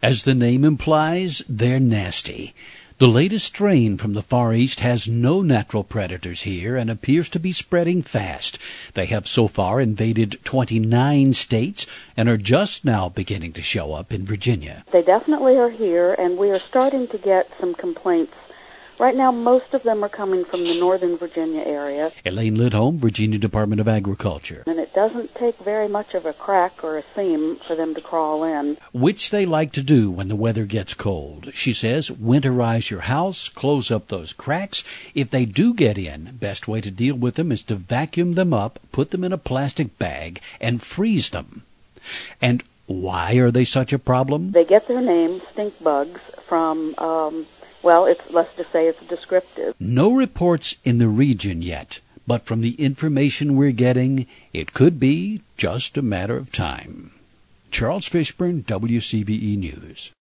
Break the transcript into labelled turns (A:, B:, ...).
A: As the name implies, they're nasty. The latest strain from the Far East has no natural predators here and appears to be spreading fast. They have so far invaded 29 states and are just now beginning to show up in Virginia.
B: They definitely are here, and we are starting to get some complaints. Right now, most of them are coming from the northern Virginia area.
A: Elaine Lidholm, Virginia Department of Agriculture.
B: And it doesn't take very much of a crack or a seam for them to crawl in.
A: Which they like to do when the weather gets cold. She says, winterize your house, close up those cracks. If they do get in, best way to deal with them is to vacuum them up, put them in a plastic bag, and freeze them. And why are they such a problem?
B: They get their name, stink bugs, from... let's just say it's descriptive.
A: No reports in the region yet, but from the information we're getting, it could be just a matter of time. Charles Fishburne, WCBE News.